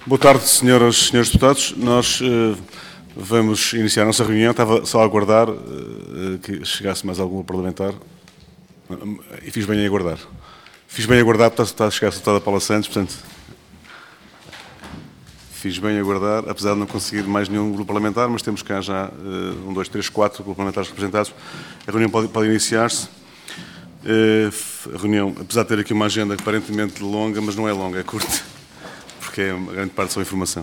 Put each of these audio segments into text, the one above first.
Boa tarde, senhoras e senhores deputados. Nós vamos iniciar a nossa reunião. Estava só a aguardar que chegasse mais algum parlamentar. E fiz bem em aguardar. Fiz bem em aguardar, porque está a chegar a deputada Paula Santos, portanto... Fiz bem em aguardar, apesar de não conseguir mais nenhum grupo parlamentar, mas temos cá já 1, 2, 3, 4 grupos parlamentares representados. A reunião pode iniciar-se. A reunião, apesar de ter aqui uma agenda aparentemente longa, mas não é longa, é curta, porque é uma grande parte só informação.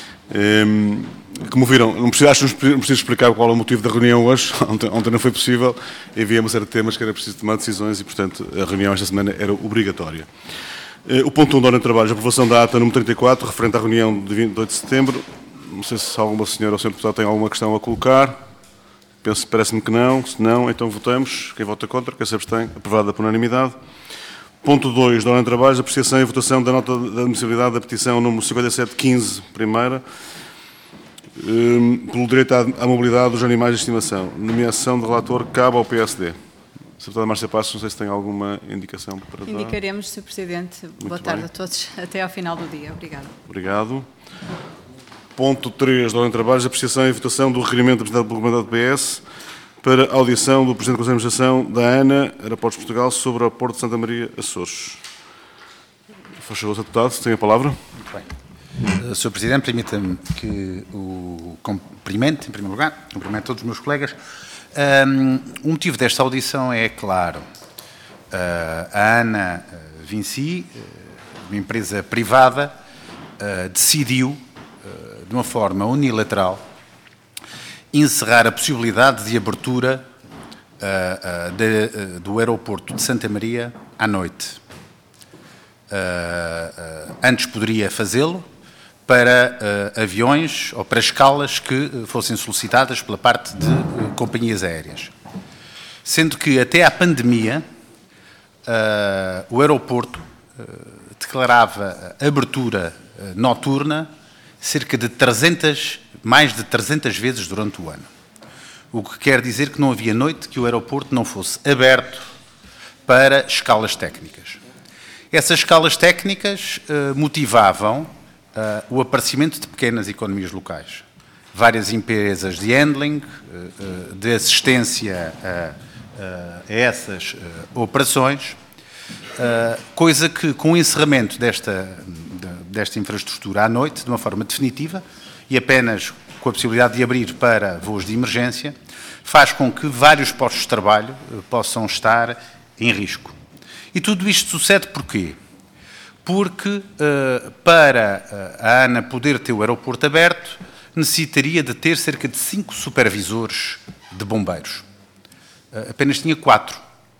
Como viram, não preciso explicar qual é o motivo da reunião hoje. Ontem não foi possível, havia uma série de temas que era preciso tomar decisões e, portanto, a reunião esta semana era obrigatória. O ponto 1 da ordem de trabalho, a aprovação da ata número 34, referente à reunião de 28 de setembro. Não sei se alguma senhora ou senhor deputado tem alguma questão a colocar. Parece-me que não. Se não, então votamos. Quem vota contra, quem se abstém, aprovada por unanimidade. Ponto 2 da ordem de trabalho, apreciação e votação da nota de admissibilidade da petição número 5715, primeira, pelo direito à mobilidade dos animais de estimação. Nomeação de relator cabe ao PSD. Sra. Deputada Márcia Passos, não sei se tem alguma indicação para dar. Indicaremos, Sr. Presidente. Boa tarde a todos. Até ao final do dia. Obrigada. Obrigado. Ponto 3 da ordem de trabalhos, apreciação e votação do requerimento apresentado pelo Comandante do PS para a audição do Presidente do Conselho de Administração da ANA, Aeroportos de Portugal, sobre o aeroporto de Santa Maria, Açores. Faz favor, Sr. Deputado, tem a palavra. Muito bem. Sr. Presidente, permita-me que o cumprimente, em primeiro lugar, cumprimento todos os meus colegas. O motivo desta audição é claro. A ANA Vinci, uma empresa privada, decidiu, de uma forma unilateral, encerrar a possibilidade de abertura do aeroporto de Santa Maria à noite. Antes poderia fazê-lo para aviões ou para escalas que fossem solicitadas pela parte de companhias aéreas. Sendo que até à pandemia o aeroporto declarava abertura noturna cerca de mais de 300 vezes durante o ano. O que quer dizer que não havia noite que o aeroporto não fosse aberto para escalas técnicas. Essas escalas técnicas motivavam o aparecimento de pequenas economias locais. Várias empresas de handling, de assistência a essas operações, coisa que, com o encerramento desta infraestrutura à noite, de uma forma definitiva, e apenas com a possibilidade de abrir para voos de emergência, faz com que vários postos de trabalho possam estar em risco. E tudo isto sucede porquê? Porque, para a ANA poder ter o aeroporto aberto, necessitaria de ter cerca de 5 supervisores de bombeiros. Apenas tinha 4.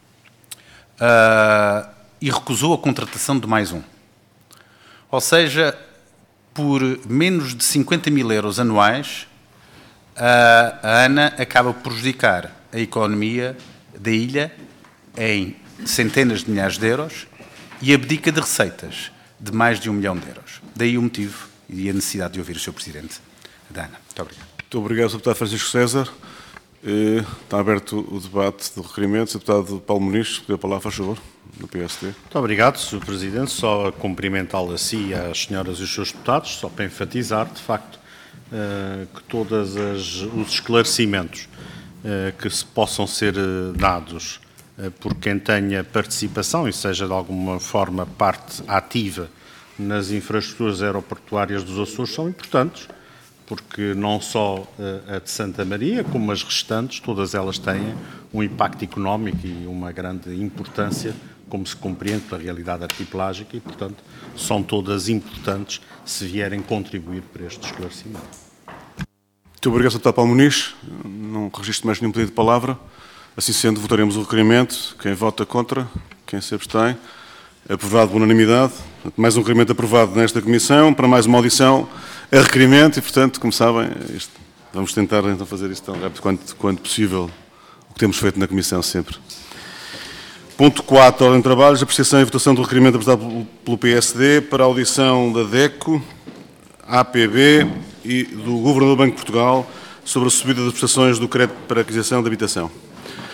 E recusou a contratação de mais um. Ou seja, por menos de 50 mil euros anuais, a ANA acaba por prejudicar a economia da ilha em centenas de milhares de euros e abdica de receitas de mais de 1 milhão de euros. Daí o motivo e a necessidade de ouvir o Sr. Presidente da ANA. Muito obrigado. Muito obrigado, Sr. Deputado Francisco César. Está aberto o debate do requerimento. Sr. Deputado Paulo Muniz, pediu a palavra, faz favor, do PSD. Muito obrigado, Sr. Presidente. Só a cumprimentá-lo a si e às senhoras e os seus deputados, só para enfatizar, de facto, que todos os esclarecimentos que se possam ser dados por quem tenha participação e seja de alguma forma parte ativa nas infraestruturas aeroportuárias dos Açores são importantes, porque não só a de Santa Maria, como as restantes, todas elas têm um impacto económico e uma grande importância, como se compreende pela realidade arquipelágica, e, portanto, são todas importantes se vierem contribuir para este esclarecimento. Muito obrigado, Sr. Deputado Paulo Muniz. Não registro mais nenhum pedido de palavra. Assim sendo, votaremos o requerimento. Quem vota contra? Quem se abstém? Aprovado por unanimidade. Mais um requerimento aprovado nesta comissão, para mais uma audição a requerimento e, portanto, como sabem, vamos tentar então fazer isto tão rápido quanto possível, o que temos feito na comissão sempre. Ponto 4, ordem de trabalhos, apreciação e votação do requerimento apresentado pelo PSD para a audição da DECO, APB e do Governador do Banco de Portugal sobre a subida das prestações do crédito para aquisição de habitação.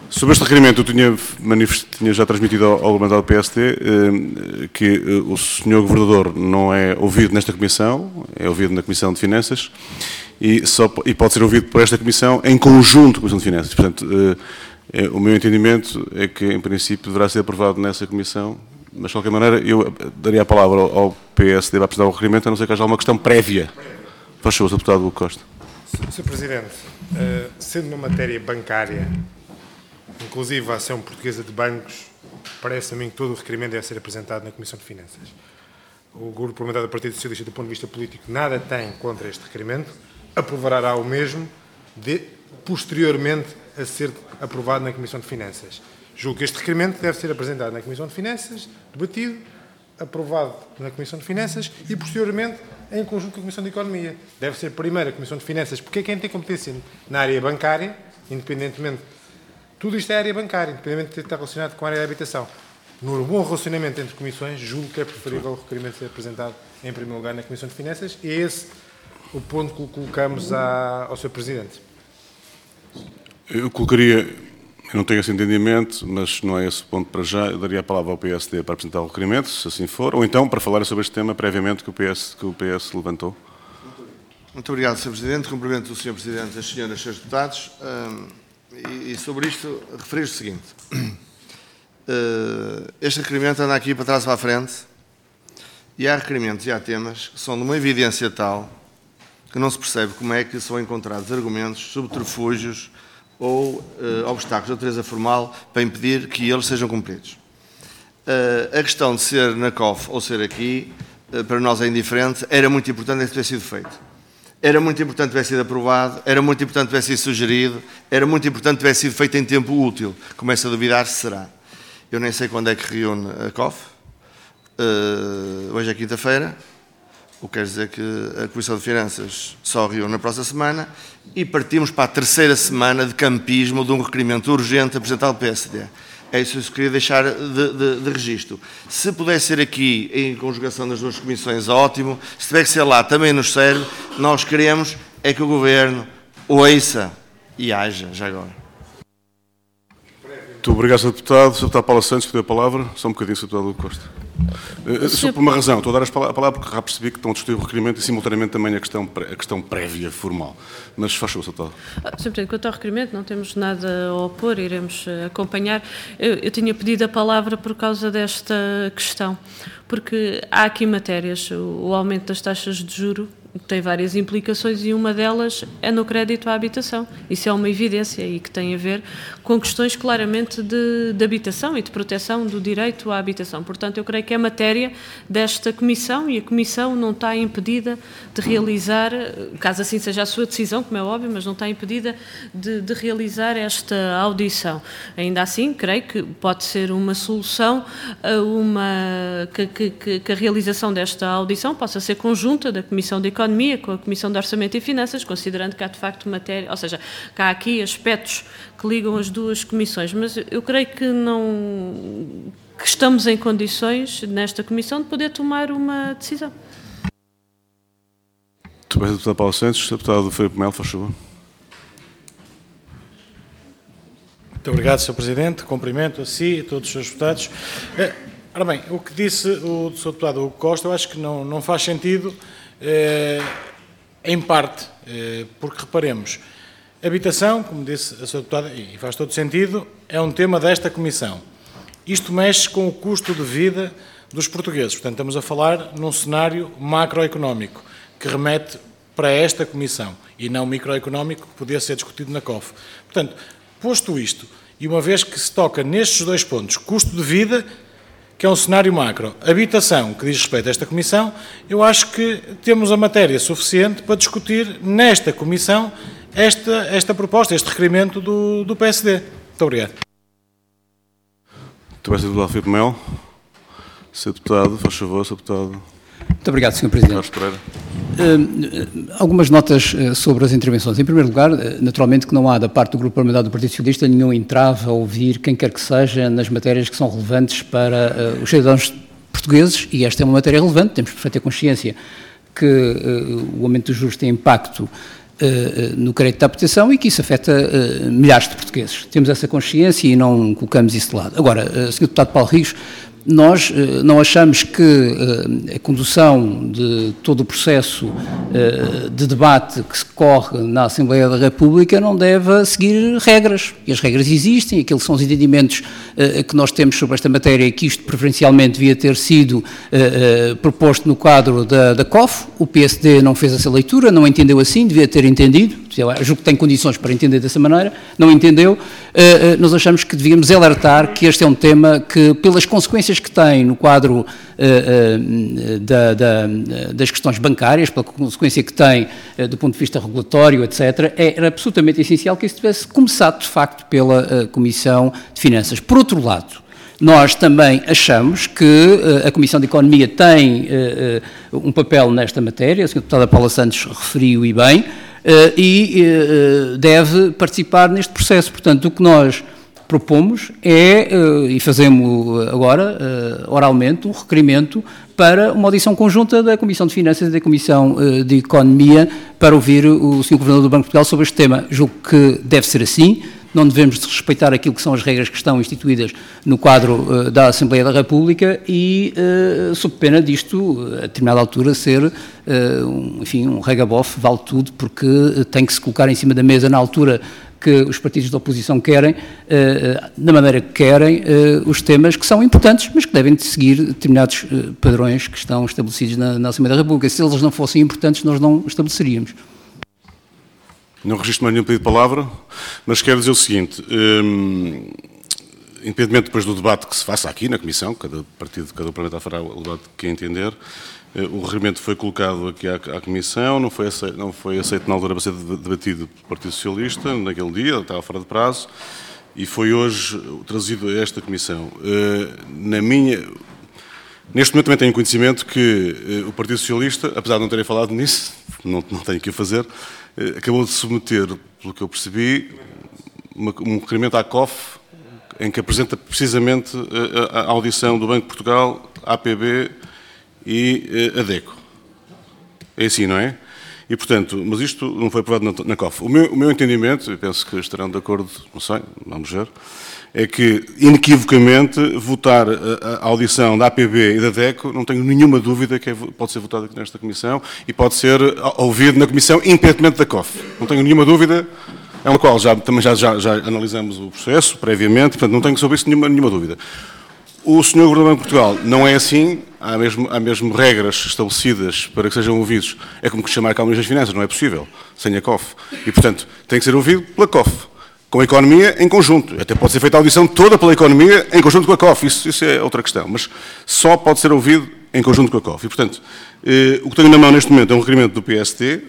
Sobre este requerimento, eu tinha já transmitido ao Governador do PSD que o Sr. Governador não é ouvido nesta Comissão, é ouvido na Comissão de Finanças e pode ser ouvido por esta Comissão em conjunto com a Comissão de Finanças. Portanto, o meu entendimento é que, em princípio, deverá ser aprovado nessa Comissão, mas, de qualquer maneira, eu daria a palavra ao PSD para apresentar o requerimento, a não ser que haja alguma questão prévia. Faz favor, Sr. Deputado Hugo Costa. Sr. Presidente, sendo uma matéria bancária, inclusive a ação portuguesa de bancos, parece a mim que todo o requerimento deve ser apresentado na Comissão de Finanças. O Grupo Parlamentar do Partido Socialista, do ponto de vista político, nada tem contra este requerimento, aprovará o mesmo, posteriormente a ser aprovado na Comissão de Finanças. Julgo que este requerimento deve ser apresentado na Comissão de Finanças, debatido, aprovado na Comissão de Finanças e, posteriormente, em conjunto com a Comissão de Economia. Deve ser primeiro a Comissão de Finanças, porque é quem tem competência na área bancária, independentemente. Tudo isto é área bancária, independentemente de estar relacionado com a área da habitação. No bom relacionamento entre comissões, julgo que é preferível o requerimento ser apresentado em primeiro lugar na Comissão de Finanças e é esse o ponto que colocamos ao Sr. Presidente. Eu colocaria, eu não tenho esse entendimento, mas não é esse o ponto para já, eu daria a palavra ao PSD para apresentar o requerimento, se assim for, ou então para falar sobre este tema previamente que o PS levantou. Muito obrigado, Sr. Presidente. Cumprimento o Sr. Presidente, as senhoras e os seus deputados. E sobre isto, referir o seguinte. Este requerimento anda aqui para trás e para a frente e há requerimentos e há temas que são de uma evidência tal que não se percebe como é que são encontrados argumentos, subterfúgios ou obstáculos de natureza formal para impedir que eles sejam cumpridos. A questão de ser na COF ou ser aqui, para nós é indiferente, era muito importante que tivesse sido feito. Era muito importante que tivesse sido aprovado, era muito importante que tivesse sido sugerido, era muito importante que tivesse sido feito em tempo útil. Começo a duvidar se será. Eu nem sei quando é que reúne a COF. Hoje é quinta-feira, o que quer dizer que a Comissão de Finanças só reúne na próxima semana e partimos para a terceira semana de campismo de um requerimento urgente apresentado ao PSD. É isso que eu queria deixar de registro. Se pudesse ser aqui em conjugação das duas comissões, ótimo. Se tiver que ser lá, também nos serve. Nós queremos é que o Governo ouça e haja, já agora. Muito obrigado, Sr. Deputado. Sr. Deputado Paula Santos, pediu a palavra. Só um bocadinho, Sr. Deputado Hugo Costa. Só por uma razão. Estou a dar a palavra porque já percebi que estão a discutir o requerimento e, simultaneamente, também a questão prévia, formal. Mas faz favor, Sr. Deputado. Sr. Presidente, quanto ao requerimento, não temos nada a opor, iremos acompanhar. Eu tinha pedido a palavra por causa desta questão, porque há aqui matérias, o aumento das taxas de juro tem várias implicações e uma delas é no crédito à habitação. Isso é uma evidência e que tem a ver com questões claramente de habitação e de proteção do direito à habitação. Portanto, eu creio que é matéria desta Comissão e a Comissão não está impedida de realizar, caso assim seja a sua decisão, como é óbvio, mas não está impedida de realizar esta audição. Ainda assim, creio que pode ser uma solução que a realização desta audição possa ser conjunta da Comissão de Economia com a Comissão de Orçamento e Finanças, considerando que há de facto matéria, ou seja, que há aqui aspectos que ligam as duas comissões, mas eu creio que que estamos em condições, nesta comissão, de poder tomar uma decisão. Muito bem, Deputado Paulo Santos. Deputado Filipe Melo, faz favor. Muito obrigado, Sr. Presidente. Cumprimento a si e a todos os seus deputados. Ora bem, o que disse o Sr. Deputado Hugo Costa, eu acho que não faz sentido, em parte, porque reparemos, habitação, como disse a Sra. Deputada, e faz todo sentido, é um tema desta Comissão. Isto mexe com o custo de vida dos portugueses. Portanto, estamos a falar num cenário macroeconómico que remete para esta Comissão e não microeconómico que podia ser discutido na COF. Portanto, posto isto, e uma vez que se toca nestes dois pontos, custo de vida, que é um cenário macro, habitação, que diz respeito a esta Comissão, eu acho que temos a matéria suficiente para discutir nesta Comissão esta proposta, este requerimento do PSD. Muito obrigado. Muito bem, Sr. Deputado Filipe Melo. Sr. Deputado, faz favor, Sr. Deputado. Muito obrigado, Sr. Presidente. Algumas notas sobre as intervenções. Em primeiro lugar, naturalmente que não há da parte do Grupo Parlamentar do Partido Socialista nenhum entrave a ouvir quem quer que seja nas matérias que são relevantes para os cidadãos portugueses, e esta é uma matéria relevante, temos perfeita consciência que o aumento dos juros tem impacto no crédito à habitação e que isso afeta milhares de portugueses. Temos essa consciência e não colocamos isso de lado. Agora, Sr. Deputado Paulo Rios, nós não achamos que a condução de todo o processo de debate que se corre na Assembleia da República não deve seguir regras. E as regras existem, aqueles são os entendimentos que nós temos sobre esta matéria e que isto preferencialmente devia ter sido proposto no quadro da COF. O PSD não fez essa leitura, não entendeu assim, devia ter entendido. Eu julgo que tem condições para entender dessa maneira, não entendeu. Nós achamos que devíamos alertar que este é um tema que, pelas consequências que tem no quadro das questões bancárias, pela consequência que tem do ponto de vista regulatório, etc., era absolutamente essencial que isso tivesse começado, de facto, pela Comissão de Finanças. Por outro lado, nós também achamos que a Comissão de Economia tem um papel nesta matéria, a Sra. Deputada Paula Santos referiu e bem, e deve participar neste processo. Portanto, o que nós propomos é, e fazemos agora, oralmente, um requerimento para uma audição conjunta da Comissão de Finanças e da Comissão de Economia para ouvir o Sr. Governador do Banco de Portugal sobre este tema. Julgo que deve ser assim. Não devemos respeitar aquilo que são as regras que estão instituídas no quadro da Assembleia da República e, sob pena disto, a determinada altura, ser, enfim, um regabof, vale tudo, porque tem que se colocar em cima da mesa na altura que os partidos da oposição querem, da maneira que querem, os temas que são importantes, mas que devem seguir determinados padrões que estão estabelecidos na Assembleia da República. Se eles não fossem importantes, nós não estabeleceríamos. Não registro mais nenhum pedido de palavra, mas quero dizer o seguinte, independentemente depois do debate que se faça aqui na Comissão, cada partido, cada parlamentar fará o debate que entender, o requerimento foi colocado aqui à Comissão, não foi aceito na altura para ser debatido pelo Partido Socialista, naquele dia, estava fora de prazo, e foi hoje trazido a esta Comissão. Neste momento também tenho conhecimento que o Partido Socialista, apesar de não terem falado nisso, não tenho que o fazer, acabou de submeter, pelo que eu percebi, um requerimento à COF em que apresenta precisamente a audição do Banco de Portugal, APB e a DECO. É assim, não é? E, portanto, mas isto não foi aprovado na COF. O meu entendimento, e penso que estarão de acordo, não sei, vamos ver, é que, inequivocamente, votar a audição da APB e da DECO, não tenho nenhuma dúvida que pode ser votado aqui nesta Comissão e pode ser ouvido na Comissão, independentemente da COF. Não tenho nenhuma dúvida, é uma qual também já analisamos o processo previamente, portanto, não tenho sobre isso nenhuma dúvida. O Sr. Governador do Banco de Portugal não é assim, há mesmo regras estabelecidas para que sejam ouvidos. É como que chamar cá o Ministro das Finanças, não é possível, sem a COF. E, portanto, tem que ser ouvido pela COF. Com a economia em conjunto. Até pode ser feita a audição toda pela economia em conjunto com a COF. Isso é outra questão. Mas só pode ser ouvido em conjunto com a COF. E, portanto, o que tenho na mão neste momento é um requerimento do PST.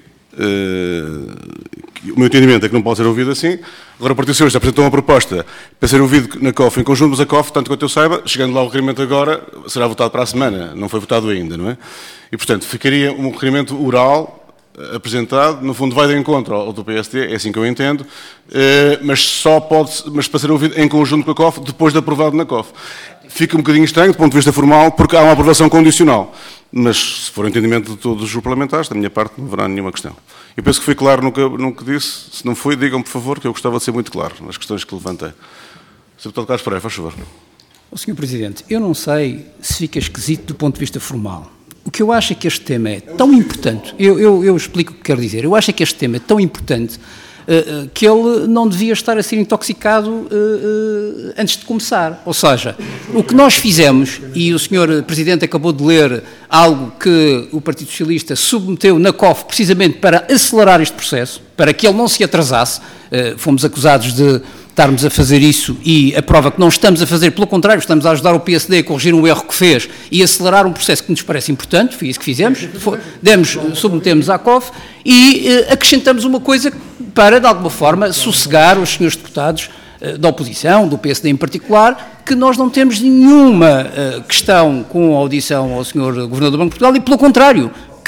O meu entendimento é que não pode ser ouvido assim. Agora o Partido Socialista apresentou uma proposta para ser ouvido na COF em conjunto, mas a COF, tanto quanto eu saiba, chegando lá o requerimento agora, será votado para a semana. Não foi votado ainda, não é? E, portanto, ficaria um requerimento oral apresentado, no fundo vai de encontro ao do PSD, é assim que eu entendo, mas para ser ouvido em conjunto com a COF, depois de aprovado na COF. Fica um bocadinho estranho do ponto de vista formal, porque há uma aprovação condicional, mas se for o entendimento de todos os parlamentares, da minha parte não haverá nenhuma questão. Eu penso que fui claro no que disse, se não foi, digam-me por favor, que eu gostava de ser muito claro nas questões que levantei. Sr. Deputado Carlos Pereira, faz favor. Sr. Presidente, eu não sei se fica esquisito do ponto de vista formal. O que eu acho é que este tema é tão importante, eu explico o que quero dizer, eu acho é que este tema é tão importante que ele não devia estar a ser intoxicado antes de começar. Ou seja, o que nós fizemos, e o Sr. Presidente acabou de ler algo que o Partido Socialista submeteu na COF precisamente para acelerar este processo, para que ele não se atrasasse, fomos acusados de estarmos a fazer isso e a prova que não estamos a fazer, pelo contrário, estamos a ajudar o PSD a corrigir um erro que fez e acelerar um processo que nos parece importante, foi isso que fizemos, submetemos à COF e acrescentamos uma coisa para, de alguma forma, sossegar os senhores deputados da oposição, do PSD em particular, que nós não temos nenhuma questão com a audição ao Sr. Governador do Banco de Portugal e, pelo contrário,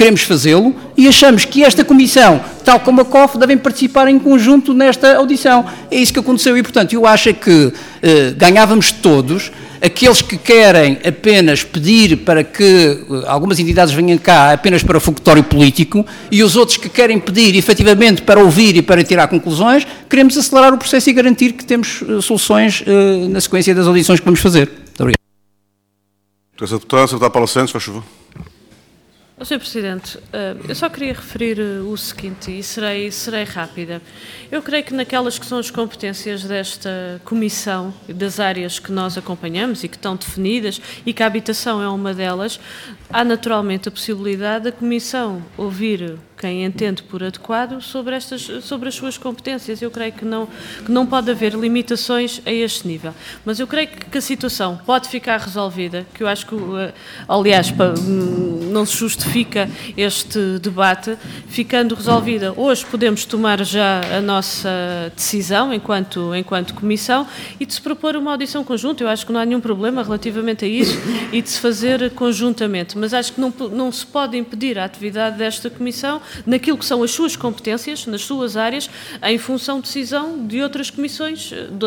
queremos fazê-lo e achamos que esta Comissão, tal como a COF, devem participar em conjunto nesta audição. É isso que aconteceu e, portanto, eu acho que ganhávamos todos. Aqueles que querem apenas pedir para que algumas entidades venham cá apenas para fogotório político e os outros que querem pedir efetivamente para ouvir e para tirar conclusões, queremos acelerar o processo e garantir que temos soluções na sequência das audições que vamos fazer. Muito obrigado. Sr. Deputado Paulo Santos, faz favor. Sr. Presidente, eu só queria referir o seguinte, e serei rápida. Eu creio que naquelas que são as competências desta Comissão, das áreas que nós acompanhamos e que estão definidas, e que a habitação é uma delas, há naturalmente a possibilidade da Comissão ouvir quem entende por adequado sobre as suas competências. Eu creio que não pode haver limitações a este nível. Mas eu creio que a situação pode ficar resolvida, que eu acho que, aliás, não se justifica este debate, ficando resolvida. Hoje podemos tomar já a nossa decisão enquanto Comissão e de se propor uma audição conjunta. Eu acho que não há nenhum problema relativamente a isso e de se fazer conjuntamente. Mas acho que não se pode impedir a atividade desta Comissão naquilo que são as suas competências, nas suas áreas, em função de decisão de outras comissões.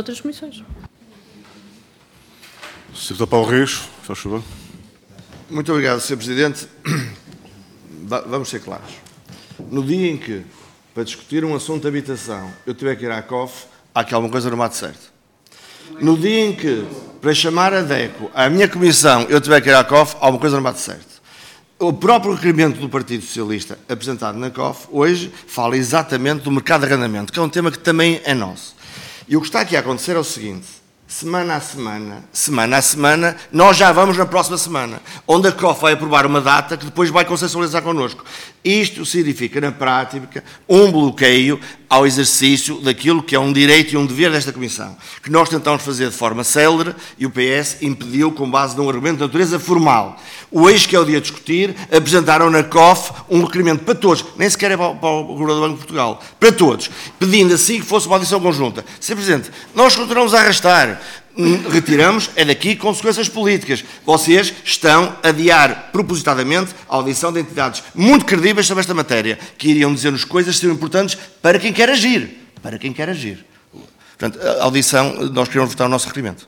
Sr. Deputado Paulo Rios, faz favor. Muito obrigado, Sr. Presidente. Vamos ser claros. No dia em que, para discutir um assunto de habitação, eu tiver que ir à COF, há aqui alguma coisa no mato certo. No dia em que, para chamar a DECO à minha comissão, eu tiver que ir à COF, há alguma coisa no mato certo. O próprio requerimento do Partido Socialista, apresentado na COF, hoje, fala exatamente do mercado de arrendamento, que é um tema que também é nosso. E o que está aqui a acontecer é o seguinte: semana a semana, nós já vamos na próxima semana, onde a COF vai aprovar uma data que depois vai consensualizar connosco. Isto significa, na prática, um bloqueio ao exercício daquilo que é um direito e um dever desta Comissão, que nós tentamos fazer de forma célere e o PS impediu com base num argumento de natureza formal. Hoje, que é o dia de discutir, apresentaram na COF um requerimento para todos, nem sequer é para o Governador do Banco de Portugal, para todos, pedindo assim que fosse uma audição conjunta. Sr. Presidente, nós continuamos a arrastar. Retiramos, é daqui consequências políticas. Vocês estão a adiar propositadamente a audição de entidades muito credíveis sobre esta matéria, que iriam dizer-nos coisas que seriam importantes para quem quer agir. Para quem quer agir. Portanto, a audição, nós queremos votar o nosso requerimento.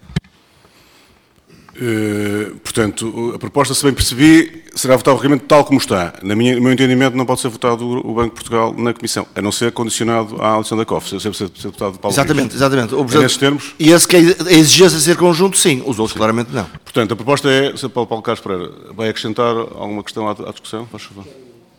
Portanto, a proposta, se bem percebi, será votar o requerimento tal como está. No meu entendimento, não pode ser votado o Banco de Portugal na Comissão, a não ser condicionado à audição da COF. Se ser deputado Paulo Exatamente. É nesses termos? E esse que a exigência de ser conjunto, sim. Os outros, claramente, não. Portanto, a proposta é, Sr. Paulo Carlos Pereira, vai acrescentar alguma questão à discussão? Faz favor.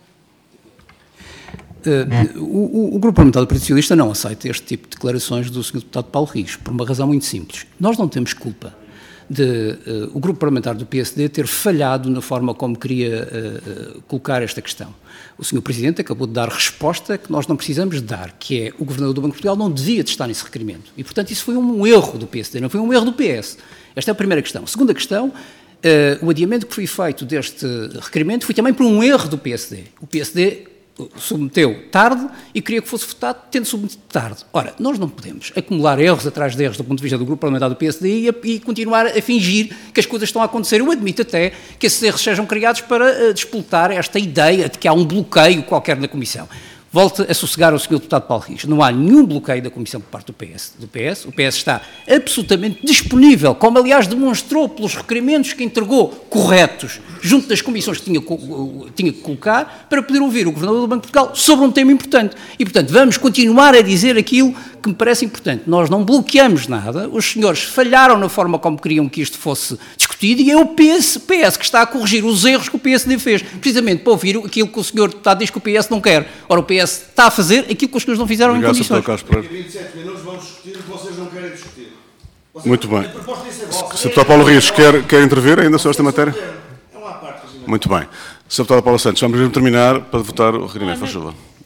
O Grupo Parlamentar do Partido Socialista não aceita este tipo de declarações do Sr. Deputado Paulo Rios, por uma razão muito simples. Nós não temos culpa de o Grupo Parlamentar do PSD ter falhado na forma como queria colocar esta questão. O Sr. Presidente acabou de dar resposta que nós não precisamos de dar, que é o Governador do Banco de Portugal não devia de estar nesse requerimento. E, portanto, isso foi um erro do PSD, não foi um erro do PS. Esta é a primeira questão. Segunda questão, o adiamento que foi feito deste requerimento foi também por um erro do PSD. O PSD submeteu tarde e queria que fosse votado tendo submetido tarde. Ora, nós não podemos acumular erros atrás de erros do ponto de vista do Grupo Parlamentar do PSD e continuar a fingir que as coisas estão a acontecer. Eu admito até que esses erros sejam criados para despoltar esta ideia de que há um bloqueio qualquer na Comissão. Volto a sossegar ao Sr. Deputado Paulo Rios. Não há nenhum bloqueio da Comissão por parte do PS. O PS está absolutamente disponível, como aliás demonstrou pelos requerimentos que entregou corretos junto das comissões que tinha que colocar, para poder ouvir o Governador do Banco de Portugal sobre um tema importante. E, portanto, vamos continuar a dizer aquilo que me parece importante. Nós não bloqueamos nada, os senhores falharam na forma como queriam que isto fosse discutido e é o PS que está a corrigir os erros que o PSD fez, precisamente para ouvir aquilo que o senhor deputado diz que o PS não quer. Ora, o PS está a fazer aquilo que os senhores não fizeram em condições. Em 27 minutos vamos discutir o que vocês não querem discutir. Muito bem. Sr. Deputado Paulo Rios, quer intervir ainda sobre esta matéria? Muito bem. Sr. Deputado Paulo Santos, vamos mesmo terminar para votar o requerimento. Faz favor.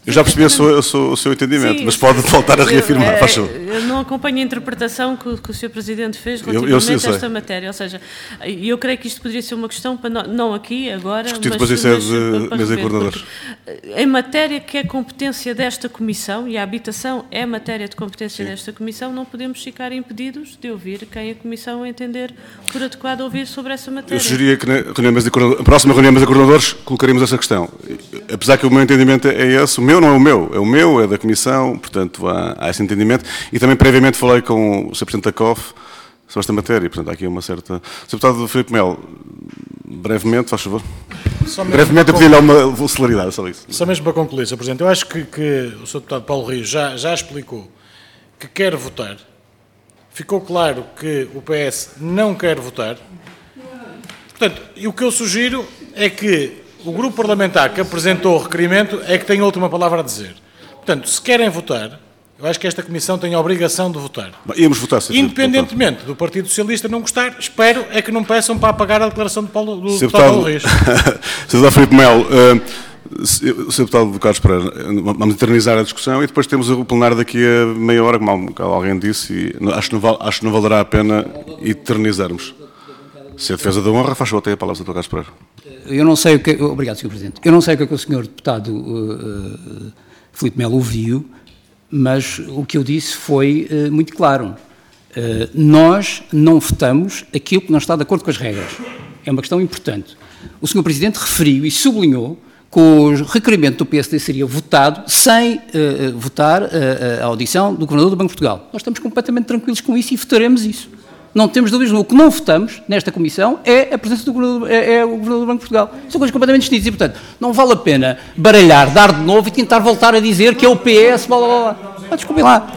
Eu já percebi o seu entendimento, sim, mas pode voltar a reafirmar, faz favor. Eu não acompanho a interpretação que o Sr. Presidente fez relativamente a esta matéria, ou seja, eu creio que isto poderia ser uma questão, para não aqui, agora, discutido depois em sede de mesa de coordenadores. Em matéria que é competência desta Comissão, e a habitação é matéria de competência desta Comissão, não podemos ficar impedidos de ouvir quem a Comissão entender por adequado ouvir sobre essa matéria. Eu sugeria que na próxima reunião de mesa de coordenadores colocaremos essa questão. Apesar que o meu entendimento é esse, o meu não é o meu, é da Comissão, portanto há esse entendimento. E também previamente falei com o Sr. Presidente da COF sobre esta matéria, portanto há aqui uma certa... Sr. Deputado Filipe Melo, brevemente, faz favor. Brevemente eu pedi-lhe uma celeridade, só isso. Só mesmo para concluir, Sr. Presidente, eu acho que o Sr. Deputado Paulo Rios já explicou que quer votar. Ficou claro que o PS não quer votar. Portanto, e o que eu sugiro é que o grupo parlamentar que apresentou o requerimento é que tem a última palavra a dizer. Portanto, se querem votar, eu acho que esta Comissão tem a obrigação de votar. Íamos votar, sim. Independentemente do Partido Socialista não gostar, espero é que não peçam para apagar a declaração do deputado Paulo Rios. Sr. Deputado Filipe Melo, Sr. Deputado Carlos Pereira, vamos eternizar a discussão e depois temos o plenário daqui a meia hora, como alguém disse, e acho que não valerá a pena eternizarmos. Se é defesa da honra, faz favor, tem a palavra, Sr. Carlos Pereira. Eu não sei o que... Obrigado, Sr. Presidente. Eu não sei o que o Sr. Deputado Filipe Melo ouviu, mas o que eu disse foi muito claro. Nós não votamos aquilo que não está de acordo com as regras. É uma questão importante. O Sr. Presidente referiu e sublinhou que o requerimento do PSD seria votado sem votar a audição do Governador do Banco de Portugal. Nós estamos completamente tranquilos com isso e votaremos isso. Não temos dúvidas. O que não votamos nesta Comissão é a presença do Governador, o Governador do Banco de Portugal. São coisas completamente distintas e, portanto, não vale a pena baralhar, dar de novo e tentar voltar a dizer que é o PS, blá, blá, blá. Desculpem lá.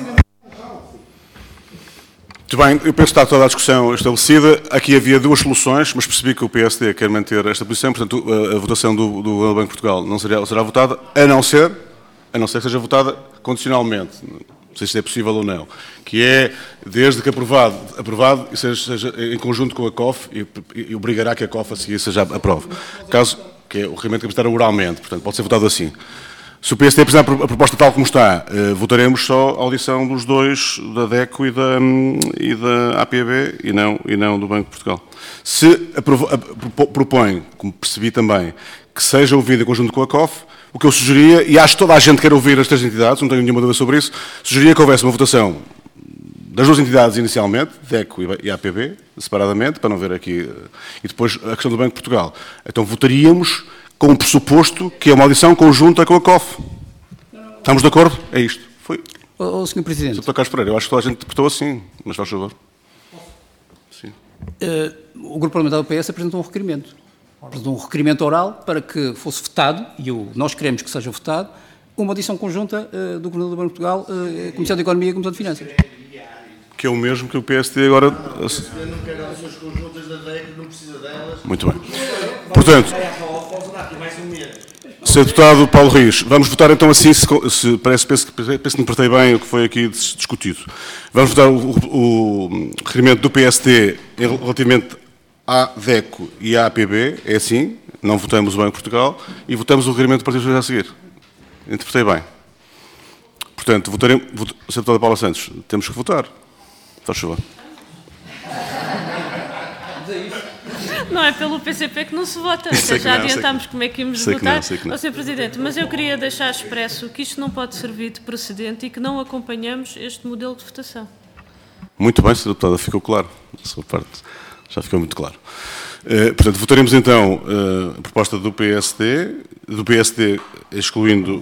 Muito bem, eu penso que está toda a discussão estabelecida. Aqui havia duas soluções, mas percebi que o PSD quer manter esta posição, portanto, a votação do Banco de Portugal não será votada, a não ser que seja votada condicionalmente. Não sei se é possível ou não, que é, desde que aprovado e seja em conjunto com a COF, e obrigará que a COF a seguir seja aprove. Caso, que é o requerimento que apresentar oralmente, portanto, pode ser votado assim. Se o PSD apresentar a proposta tal como está, votaremos só a audição dos dois, da DECO e da APB, e não do Banco de Portugal. Se propõe, como percebi também, que seja ouvido em conjunto com a COF, o que eu sugeria, e acho que toda a gente quer ouvir as três entidades, não tenho nenhuma dúvida sobre isso, sugeria que houvesse uma votação das duas entidades inicialmente, DECO e APB, separadamente, para não ver aqui, e depois a questão do Banco de Portugal. Então votaríamos com o pressuposto que é uma audição conjunta com a COF. Estamos de acordo? É isto. Foi. Sr. Presidente. Sr. Carlos Pereira, eu acho que toda a gente interpretou assim, mas faz favor. Sim. O Grupo Parlamentar do PS apresentou um requerimento. Apresentou um requerimento oral para que fosse votado, e nós queremos que seja votado, uma audição conjunta do Governador do Banco de Portugal, Comissão de Economia e Comissão de Finanças. Que é o mesmo que o PSD agora... Eu não quero audições conjuntas da DEC, não precisa delas. Muito bem. Portanto, Sr. Deputado Paulo Rios, vamos votar então assim, penso que me portei bem o que foi aqui discutido. Vamos votar o requerimento do PSD relativamente à DECO e à APB, é assim, não votamos o Banco de Portugal, e votamos o requerimento do Partido Socialista a seguir. Interpretei bem. Portanto, votaremos... Sr. Deputado Paula Santos, temos que votar. Faz favor. Não é pelo PCP que não se vota. Já adiantámos como é que íamos votar. Sr. Presidente, mas eu queria deixar expresso que isto não pode servir de precedente e que não acompanhamos este modelo de votação. Muito bem, Sr. Deputada, ficou claro. Da sua parte, já ficou muito claro. Portanto, votaremos então a proposta do PSD excluindo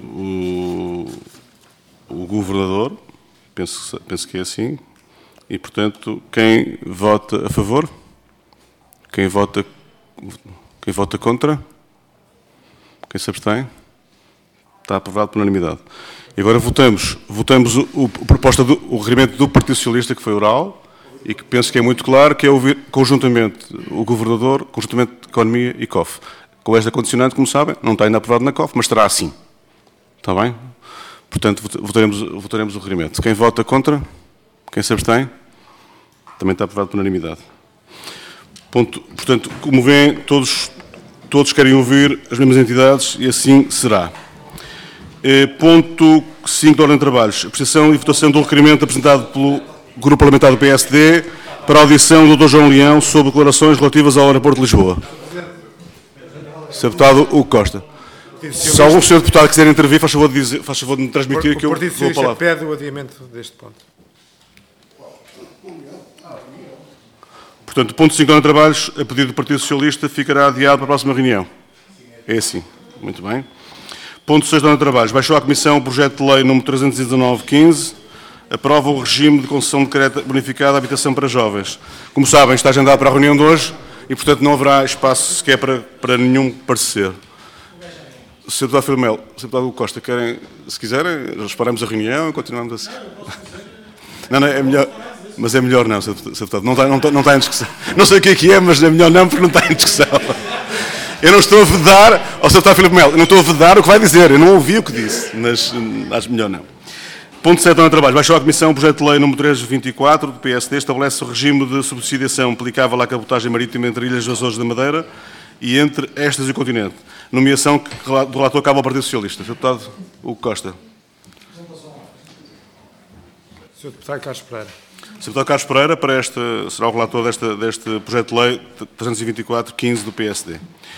o Governador, penso que é assim, e, portanto, quem vota a favor? Quem vota contra? Quem se abstém? Está aprovado por unanimidade. E agora votamos o requerimento do Partido Socialista, que foi oral, e que penso que é muito claro, que é ouvir conjuntamente o Governador, conjuntamente Economia e COF. Com esta condicionante, como sabem, não está ainda aprovado na COF, mas estará assim. Está bem? Portanto, votaremos o requerimento. Quem vota contra? Quem se abstém? Também está aprovado por unanimidade. Portanto, como veem, todos querem ouvir as mesmas entidades e assim será. Ponto 5 da ordem de trabalhos. Apreciação e votação do requerimento apresentado pelo Grupo Parlamentar do PSD para a audição do Dr. João Leão sobre declarações relativas ao aeroporto de Lisboa. Sr. Deputado Hugo Costa. Se algum senhor deputado quiser intervir, faz favor de me transmitir que eu dou a palavra. Pede o adiamento deste ponto. Portanto, o ponto 5 da ordem de trabalhos, a pedido do Partido Socialista, ficará adiado para a próxima reunião. É assim. Muito bem. Ponto 6 da ordem de trabalhos. Baixou à Comissão o projeto de lei número 319/15, aprova o regime de concessão de crédito bonificado à habitação para jovens. Como sabem, está agendado para a reunião de hoje e, portanto, não haverá espaço sequer para nenhum parecer. Sr. Deputado Filomelo, Sr. Deputado Hugo Costa, querem, se quiserem, nós paramos a reunião e continuamos assim. Não, é melhor, mas é melhor não, Sr. Deputado, não está em discussão. Não sei o que é, mas é melhor não, porque não está em discussão. Eu não estou a vedar, ao Sr. Deputado Filipe Melo, eu não estou a vedar o que vai dizer, eu não ouvi o que disse, mas acho melhor não. Ponto 7 do trabalho. Baixou à Comissão o projeto de lei número 324 do PSD, estabelece o regime de subsidiação aplicável à cabotagem marítima entre Ilhas dos Açores da Madeira e entre estas e o continente. Nomeação do relator cabe ao Partido Socialista. Sr. Deputado Hugo Costa. Sr. Deputado Carlos Pereira. Sr. Deputado Carlos Pereira, será o relator deste projeto de lei 324/15 do PSD.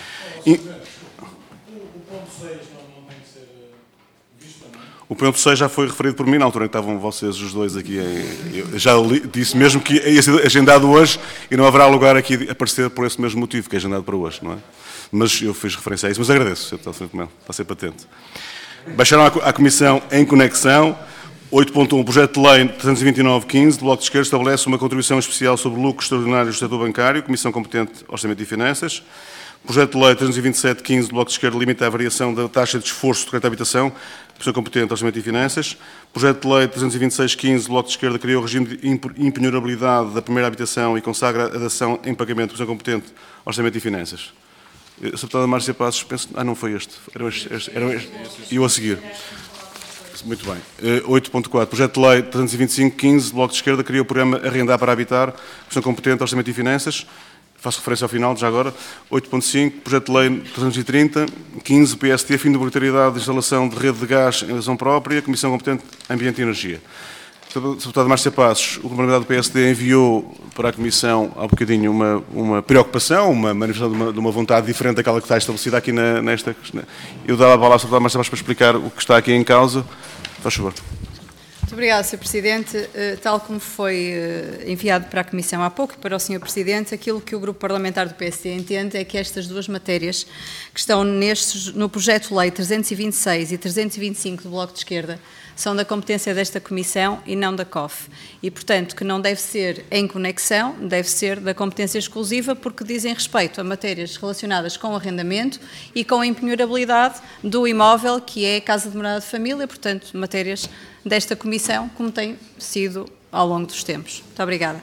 O ponto 6 já foi referido por mim, na altura em que estavam vocês os dois aqui. Eu já disse mesmo que ia ser agendado hoje e não haverá lugar aqui a aparecer por esse mesmo motivo, que é agendado para hoje, não é? Mas eu fiz referência a isso, mas agradeço, Sr. Deputado Filipe Melo, está sempre atento. Baixaram à Comissão em conexão 8.1, o projeto de lei 329/15 do Bloco de Esquerda estabelece uma contribuição especial sobre lucros extraordinários do setor bancário, Comissão competente Orçamento e Finanças. Projeto de lei 327/15 do Bloco de Esquerda limita a variação da taxa de esforço do crédito à habitação, Comissão competente Orçamento e Finanças. Projeto de lei 326/15 do Bloco de Esquerda cria o regime de impenhorabilidade da primeira habitação e consagra a dação em pagamento, Comissão competente Orçamento e Finanças. Sr. Deputada Márcia Passos, penso... não foi este. Era este. E eu a seguir. Muito bem. 8.4. Projeto de lei 325/15 do Bloco de Esquerda cria o programa Arrendar para Habitar, Comissão competente Orçamento e Finanças. Faço referência ao final, já agora. 8.5, projeto de lei 330/15, PSD, fim de obrigatoriedade de instalação de rede de gás em razão própria, Comissão competente Ambiente e Energia. Sr. Deputado Márcia Passos, o Parlamentar do PSD enviou para a Comissão há um bocadinho uma preocupação, uma manifestação de uma vontade diferente daquela que está estabelecida aqui nesta... Eu dava a palavra ao Sr. Deputado Márcia Passos para explicar o que está aqui em causa. Faz favor. Muito obrigada, Sr. Presidente. Tal como foi enviado para a Comissão há pouco e para o Sr. Presidente, aquilo que o Grupo Parlamentar do PSD entende é que estas duas matérias que estão no projeto de lei 326 e 325 do Bloco de Esquerda são da competência desta Comissão e não da COF. E, portanto, que não deve ser em conexão, deve ser da competência exclusiva, porque dizem respeito a matérias relacionadas com o arrendamento e com a impenhorabilidade do imóvel, que é a casa de morada de família, portanto, matérias desta Comissão, como tem sido ao longo dos tempos. Muito obrigada.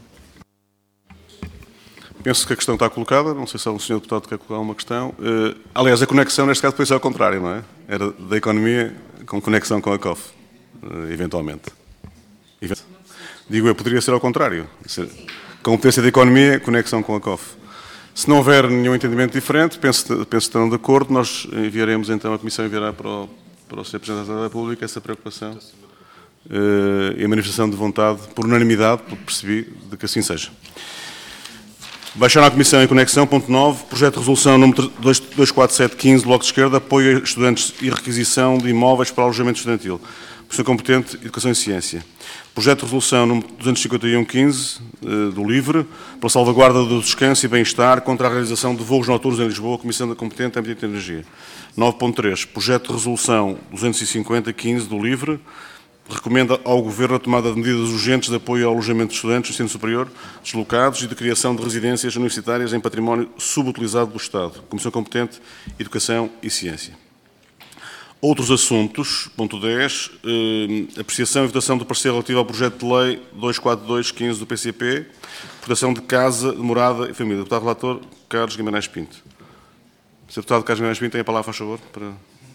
Penso que a questão está colocada, não sei se o Sr. Deputado quer colocar uma questão. Aliás, a conexão, neste caso, foi ao contrário, não é? Era da economia com conexão com a COF, eventualmente. Digo eu, poderia ser ao contrário. Competência da economia, conexão com a COF. Se não houver nenhum entendimento diferente, penso que estão de acordo, nós enviaremos então, a Comissão enviará para o Sr. Presidente da República essa preocupação e a manifestação de vontade, por unanimidade, percebi, de que assim seja. Baixaram à Comissão em conexão, ponto 9, projeto de resolução número 247/15 do Bloco de Esquerda, apoio a estudantes e requisição de imóveis para alojamento estudantil. Comissão competente, Educação e Ciência. Projeto de resolução número 251/15 do LIVRE, pela salvaguarda do descanso e bem-estar contra a realização de voos noturnos em Lisboa, Comissão competente, Ambiente e Energia. 9.3, projeto de resolução 250/15 do LIVRE, recomenda ao Governo a tomada de medidas urgentes de apoio ao alojamento de estudantes do ensino superior deslocados e de criação de residências universitárias em património subutilizado do Estado. Comissão competente, Educação e Ciência. Outros assuntos, ponto 10, apreciação e votação do parecer relativo ao projeto de lei 242/15 do PCP, proteção de casa, de morada e família. Deputado Relator, Carlos Guimarães Pinto. Sr. Deputado Carlos Guimarães Pinto, tem a palavra, faz favor, para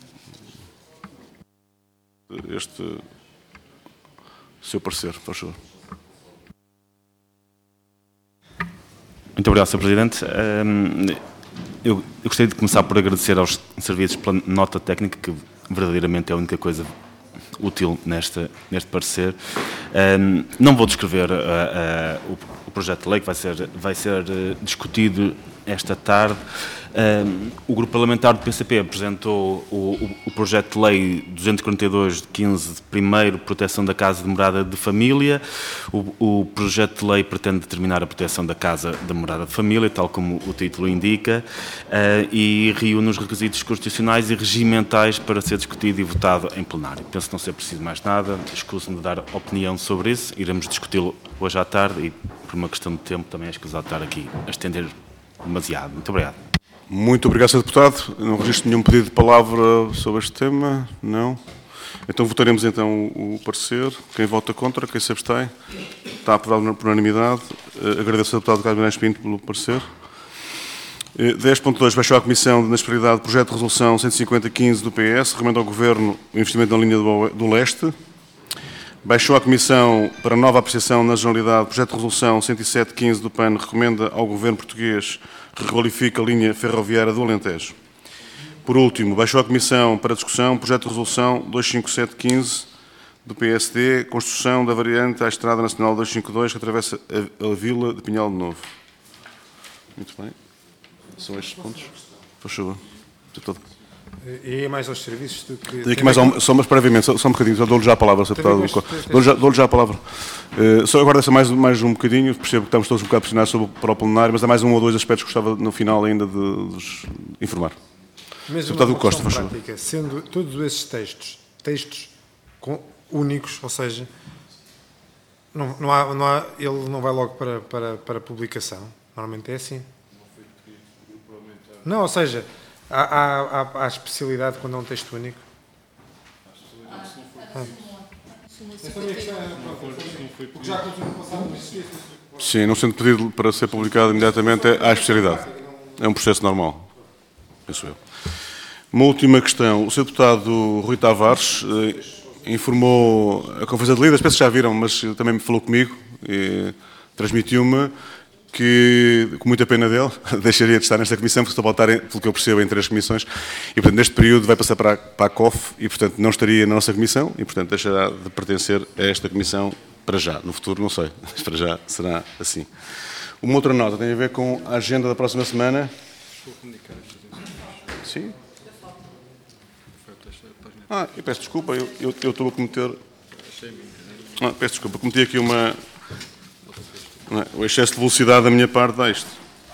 este seu parecer, faz favor. Muito obrigado, Sr. Presidente. Eu gostaria de começar por agradecer aos serviços pela nota técnica que verdadeiramente é a única coisa útil neste parecer. Não vou descrever o projeto de lei que vai ser discutido esta tarde. O Grupo Parlamentar do PCP apresentou o projeto de lei 242 de 15 de primeiro, proteção da casa de morada de família. O projeto de lei pretende determinar a proteção da casa de morada de família, tal como o título indica, e reúne os requisitos constitucionais e regimentais para ser discutido e votado em plenário. Penso que não ser preciso mais nada, escuso-me de dar opinião sobre isso, iremos discuti-lo hoje à tarde e, por uma questão de tempo, também é escusado estar aqui a estender demasiado. Muito obrigado. Muito obrigado, Sr. Deputado. Não registro nenhum pedido de palavra sobre este tema. Não. Então votaremos então o parecer. Quem vota contra, quem se abstém. Está aprovado por unanimidade. Agradeço ao deputado Carlos Guimarães Pinto pelo parecer. 10.2. Baixou à Comissão de Nacionalidade projeto de resolução 150-15 do PS. Recomenda ao Governo o investimento na linha do Leste. Baixou à Comissão para nova apreciação na nacionalidade projeto de resolução 107-15 do PAN. Recomenda ao Governo português que requalifique a linha ferroviária do Alentejo. Por último, baixou à Comissão para discussão projeto de resolução 257-15 do PSD, construção da variante à Estrada Nacional 252 que atravessa a vila de Pinhal de Novo. Muito bem. São estes pontos. Por favor. E mais aos serviços do que... Tem aqui mais só mas previamente, só um bocadinho, dou-lhe já a palavra, Sr. Deputado. Dou-lhe já a palavra. Só agora mais um bocadinho, percebo que estamos todos um bocado pressionados para o plenário, mas há mais um ou dois aspectos que gostava no final ainda de vos informar. Mesmo Deputado Costa, faz favor. Sendo todos esses textos únicos, ou seja, ele não vai logo para publicação. Normalmente é assim. Não, ou seja, há especialidade quando é um texto único. Sim, não sendo pedido para ser publicado imediatamente, há especialidade. É um processo normal, penso eu. Uma última questão. O Sr. Deputado Rui Tavares informou a Conferência de Líderes, penso que já viram, mas também me falou comigo e transmitiu-me que, com muita pena dele, deixaria de estar nesta comissão, porque estou a voltar, pelo que eu percebo, em 3 comissões, e, portanto, neste período vai passar para a COF, e, portanto, não estaria na nossa comissão, e, portanto, deixará de pertencer a esta comissão para já. No futuro, não sei, mas para já será assim. Uma outra nota tem a ver com a agenda da próxima semana. Sim? Eu peço desculpa, eu estou a cometer... peço desculpa, cometi aqui o excesso de velocidade da minha parte dá isto.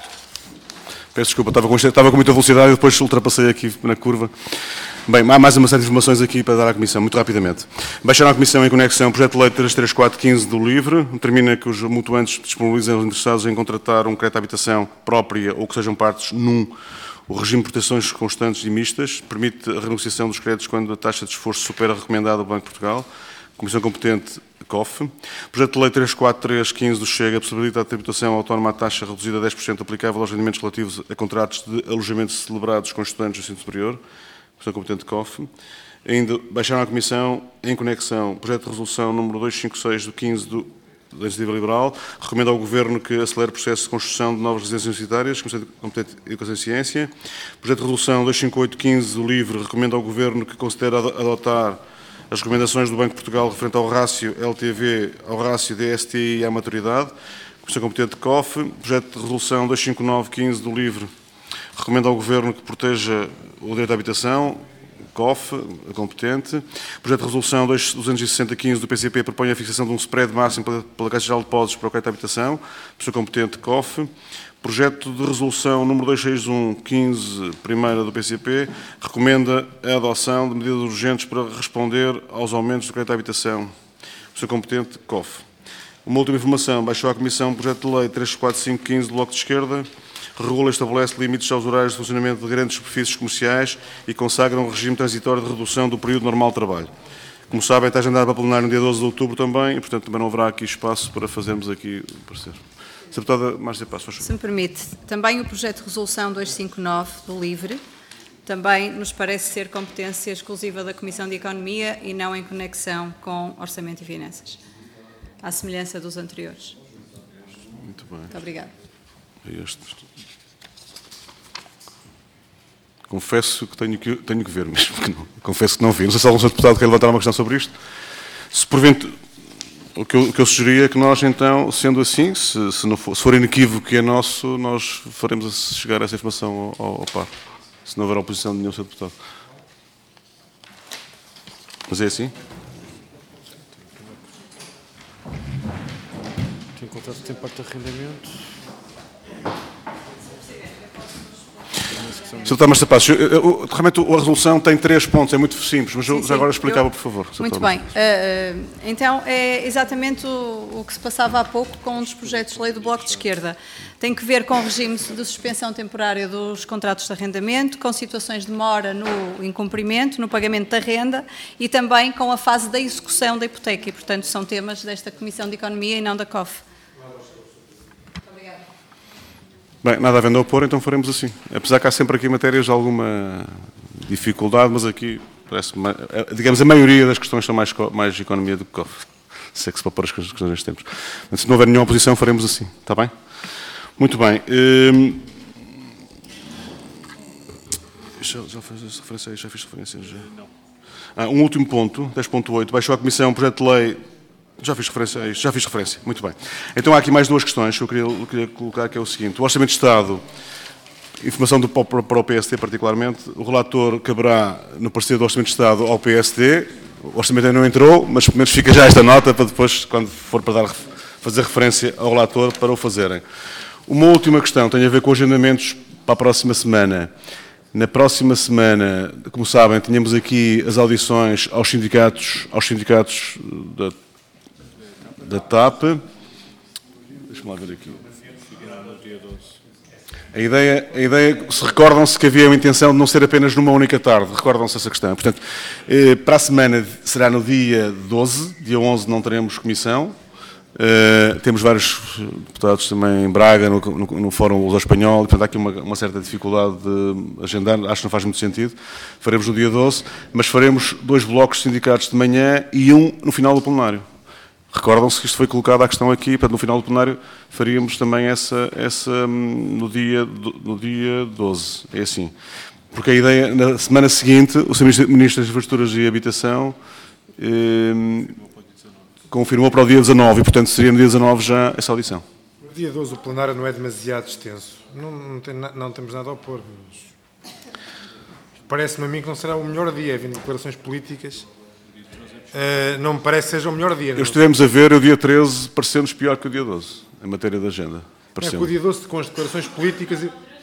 Peço desculpa, estava com muita velocidade e depois ultrapassei aqui na curva. Bem, há mais uma série de informações aqui para dar à Comissão, muito rapidamente. Baixaram à Comissão em conexão o projeto de lei 33415 do LIVRE, determina que os mutuantes disponibilizem aos interessados em contratar um crédito de habitação própria ou que sejam partes num o regime de proteções constantes e mistas, permite a renegociação dos créditos quando a taxa de esforço supera a recomendada do Banco de Portugal. Comissão competente, COF. O projeto de lei 34315 do Chega possibilita a tributação autónoma à taxa reduzida a 10% aplicável aos rendimentos relativos a contratos de alojamento celebrados com estudantes do ensino superior. Comissão competente, COF. Ainda baixaram à Comissão, em conexão, o projeto de resolução número 256 do 15 da Iniciativa Liberal, recomenda ao Governo que acelere o processo de construção de novas residências universitárias, Comissão competente Educação e Ciência. O projeto de resolução 25815 do LIVRE recomenda ao Governo que considere adotar as recomendações do Banco de Portugal referente ao rácio LTV, ao rácio DSTI e à maturidade. Comissão competente COF. Projeto de resolução 25915 do LIVRE recomenda ao Governo que proteja o direito à habitação. COF, competente. Projeto de resolução 26015 do PCP propõe a fixação de um spread máximo pela Caixa Geral de Depósitos para o crédito de habitação. Pessoa competente, COF. Projeto de resolução número 26115, primeira do PCP, recomenda a adoção de medidas urgentes para responder aos aumentos do crédito de habitação. Pessoa competente, COF. Uma última informação. Baixou à Comissão o projeto de lei 34515 do Bloco de Esquerda, regula e estabelece limites aos horários de funcionamento de grandes superfícies comerciais e consagra um regime transitório de redução do período normal de trabalho. Como sabem, está agendado para plenário no dia 12 de outubro também, e, portanto, também não haverá aqui espaço para fazermos aqui o parecer. Sra. Deputada Márcia Passos, faz favor. Se me permite, também o projeto de resolução 259 do LIVRE, também nos parece ser competência exclusiva da Comissão de Economia e não em conexão com Orçamento e Finanças, à semelhança dos anteriores. Muito bem. Muito obrigada. Confesso que tenho que ver, mas confesso que não vi. Não sei se algum deputado quer levantar uma questão sobre isto. Se porventura, o que eu sugeria é que nós, então, sendo assim, se for inequívoco que é nosso, nós faremos chegar essa informação ao par. Se não houver oposição de nenhum seu deputado. Mas é assim? Tem contrato de impacto de arrendamento. Sr. Deputado Mestre Passos, realmente a resolução tem 3 pontos, é muito simples, mas eu já agora explicava, por favor. Muito bem. Então, é exatamente o que se passava há pouco com um dos projetos de lei do Bloco de Esquerda. Tem que ver com o regime de suspensão temporária dos contratos de arrendamento, com situações de demora no incumprimento, no pagamento da renda e também com a fase da execução da hipoteca. E, portanto, são temas desta Comissão de Economia e não da COF. Bem, nada havendo a opor, então faremos assim. Apesar que há sempre aqui matérias de alguma dificuldade, mas aqui parece-me, digamos, a maioria das questões são mais economia do que COF. Se é que se pode pôr as questões nestes tempos. Mas, se não houver nenhuma oposição, faremos assim. Está bem? Muito bem. Já fiz referência. Um último ponto, 10.8. Baixou à Comissão um projeto de lei. Já fiz referência, muito bem. Então há aqui mais 2 questões que eu queria colocar, que é o seguinte. O Orçamento de Estado, informação para o PSD particularmente, o relator caberá no parecer do Orçamento de Estado ao PSD, o Orçamento ainda não entrou, mas pelo menos fica já esta nota para depois, quando for para fazer referência ao relator, para o fazerem. Uma última questão tem a ver com agendamentos para a próxima semana. Na próxima semana, como sabem, tínhamos aqui as audições aos sindicatos da TAP. Deixa-me lá ver aqui. A ideia, se recordam-se que havia uma intenção de não ser apenas numa única tarde, recordam-se essa questão. Portanto, para a semana será no dia 12, dia 11 não teremos comissão. Temos vários deputados também em Braga, no Fórum Luso Espanhol, portanto há aqui uma certa dificuldade de agendar, acho que não faz muito sentido. Faremos no dia 12, mas faremos 2 blocos de sindicatos de manhã e um no final do plenário. Recordam-se que isto foi colocado à questão aqui, portanto, no final do plenário faríamos também essa no dia 12, é assim. Porque a ideia, na semana seguinte, o Sr. Ministro das Infraestruturas e Habitação confirmou para o dia 19 e, portanto, seria no dia 19 já essa audição. No dia 12 o plenário não é demasiado extenso, não temos nada a opor, mas parece-me a mim que não será o melhor dia, havendo declarações políticas. Não me parece que seja o melhor dia. Estivemos a ver o dia 13 parecendo pior que o dia 12, em matéria de agenda. É que o dia 12 com as declarações políticas...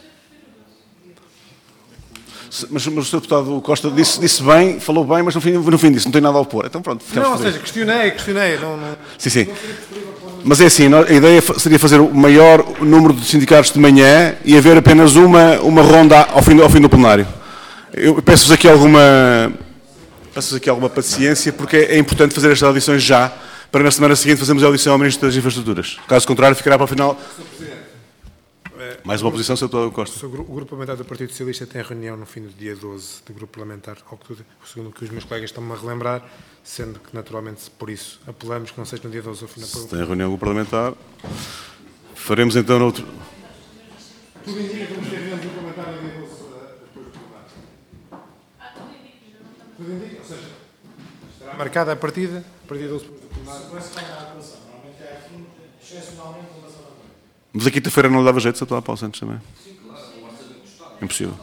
Mas o Sr. Deputado Costa disse bem, falou bem, mas no fim disse, não tem nada a opor. Então pronto. Não, ou seja, questionei. Não... Sim. Mas é assim, a ideia seria fazer o maior número de sindicatos de manhã e haver apenas uma ronda ao fim do plenário. Eu peço-vos aqui alguma paciência, porque é importante fazer estas audições já, para na semana seguinte fazermos a audição ao Ministro das Infraestruturas. Caso contrário, ficará para o final... Mais uma oposição, Sr. Deputado Costa. O Grupo Parlamentar do Partido Socialista tem reunião no fim do dia 12 do Grupo Parlamentar, segundo o que os meus colegas estão-me a relembrar, sendo que, naturalmente, por isso, apelamos que não seja no dia 12 ao final. Se tem reunião com o Parlamentar, faremos então no outro... Tudo indica que vamos ter reunião do Grupo Parlamentar no dia 12 depois do plenário. Tudo indica, ou seja, estará marcada a partida, para o dia 12 depois do plenário. Normalmente é aqui, excepcionalmente, mas a quinta-feira não lhe dava jeito, Sr. Deputado Paulo Santos também? Sim, claro. Impossível.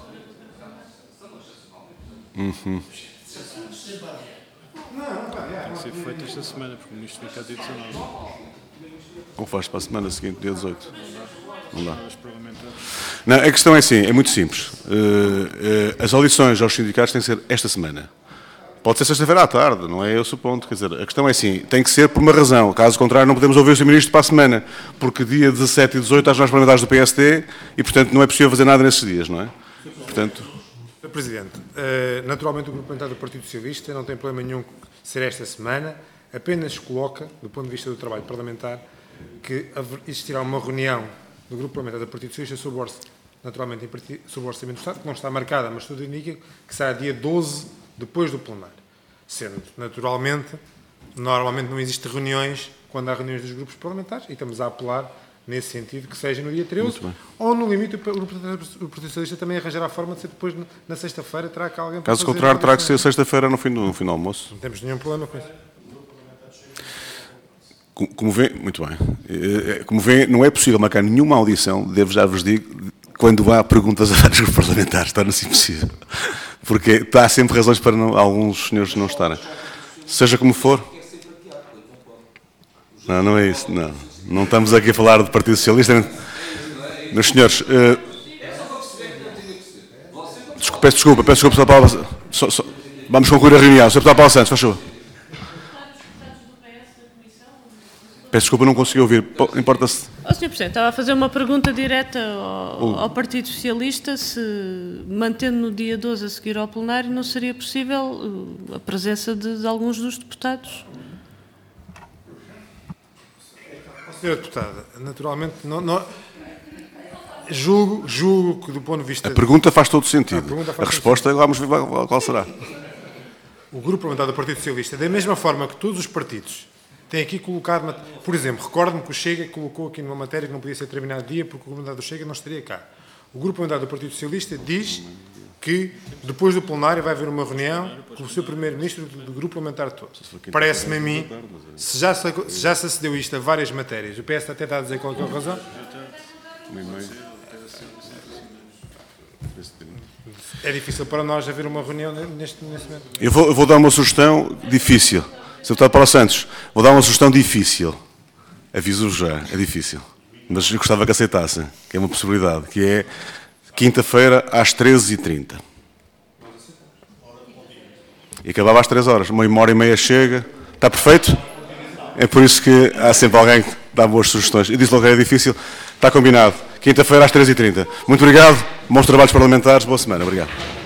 Tem que ser feito esta semana, porque o Ministro fica a dia 19. Ou faz para a semana seguinte, dia 18? Não dá. Não, a questão é assim, é muito simples. As audições aos sindicatos têm que ser esta semana. Pode ser sexta-feira à tarde, não é esse o ponto. Quer dizer, a questão é assim, tem que ser por uma razão. Caso contrário, não podemos ouvir o Sr. Ministro para a semana, porque dia 17 e 18 há as jornadas parlamentares do PSD e, portanto, não é possível fazer nada nesses dias, não é? Portanto... Sr. Presidente, naturalmente o Grupo Parlamentar do Partido Socialista não tem problema nenhum ser esta semana, apenas coloca, do ponto de vista do trabalho parlamentar, que existirá uma reunião do Grupo Parlamentar do Partido Socialista sobre o Orçamento do Estado, que não está marcada, mas tudo indica que será dia 12 depois do plenário, sendo, naturalmente, normalmente não existem reuniões quando há reuniões dos grupos parlamentares e estamos a apelar nesse sentido, que seja no dia 13, ou no limite o Partido Socialista também arranjará a forma de ser depois, na sexta-feira, terá cá alguém para Caso contrário, terá que ser sexta-feira no fim do almoço. Não temos nenhum problema com isso. Como vê, muito bem. Como vê, não é possível marcar nenhuma audição, devo já vos digo, quando há perguntas a vários grupos parlamentares, torna-se impossível. Porque há sempre razões para alguns senhores não estarem. Seja como for. Não é isso, não. Não estamos aqui a falar do Partido Socialista. Meus senhores, peço desculpa, Sr. Paulo. Vamos concluir a reunião. Sr. Paulo Santos, faz favor. Peço desculpa, não consegui ouvir. Importa-se. Sr. Presidente, estava a fazer uma pergunta direta ao Partido Socialista se, mantendo no dia 12 a seguir ao plenário, não seria possível a presença de alguns dos deputados? Senhora Deputada, naturalmente, julgo que do ponto de vista... A pergunta faz todo sentido. A resposta, vamos ver qual será. O Grupo Parlamentar do Partido Socialista, da mesma forma que todos os partidos têm aqui colocado... Por exemplo, recordo-me que o Chega colocou aqui numa matéria que não podia ser terminado dia porque o Grupo Parlamentar do Chega não estaria cá. O Grupo Parlamentar do Partido Socialista diz que depois do plenário vai haver uma reunião com o Sr. Primeiro-Ministro do Grupo Parlamentar todo. Parece-me a mim, se já se acedeu isto a várias matérias, o PS até está a dizer qual é a razão. É difícil para nós haver uma reunião neste momento. Eu vou dar uma sugestão difícil. Sr. Deputado Paulo Santos, vou dar uma sugestão difícil. Aviso-vos já, é difícil. Mas eu gostava que aceitassem, que é uma possibilidade, que é quinta-feira às 13h30. E acabava às 3 horas. 1h30 chega. Está perfeito? É por isso que há sempre alguém que dá boas sugestões. Eu disse logo que era difícil. Está combinado. Quinta-feira às 13h30. Muito obrigado. Bons trabalhos parlamentares. Boa semana. Obrigado.